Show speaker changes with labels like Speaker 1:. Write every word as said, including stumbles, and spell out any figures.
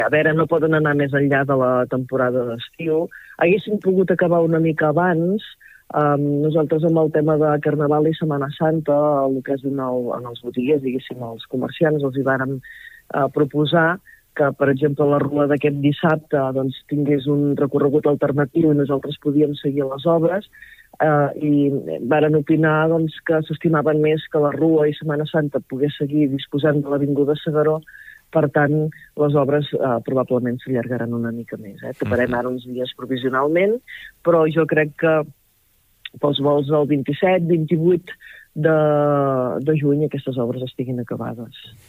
Speaker 1: A veure, no poden anar més enllà de la temporada d'estiu. Haguéssim pogut acabar una mica abans. Um, nosaltres amb el tema de Carnaval i Setmana Santa, el que és en, el, en els botiguers, diguéssim, els comerciants, els hi vàrem uh, proposar que, per exemple, la rua d'aquest dissabte doncs, tingués un recorregut alternatiu i nosaltres podíem seguir les obres, uh, i varen opinar doncs, que s'estimaven més que la rua i Setmana Santa pogués seguir disposant de l'Avinguda S'Agaró. Per tant, les obres eh, probablement s'allargaran una mica més. Eh? Taparem ara uns dies provisionalment, però jo crec que pels vols del vint-i-set, vint-i-vuit de, de juny aquestes obres estiguin acabades.